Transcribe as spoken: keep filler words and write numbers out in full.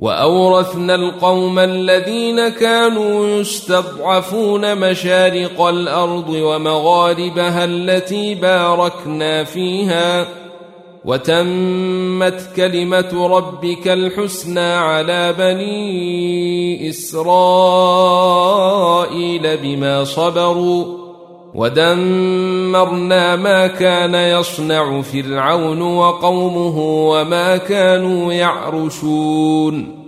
وأورثنا القوم الذين كانوا يستضعفون مشارق الأرض ومغاربها التي باركنا فيها وتمت كلمة ربك الحسنى على بني إسرائيل بما صبروا ودمرنا ما كان يصنع فرعون وقومه وما كانوا يعرشون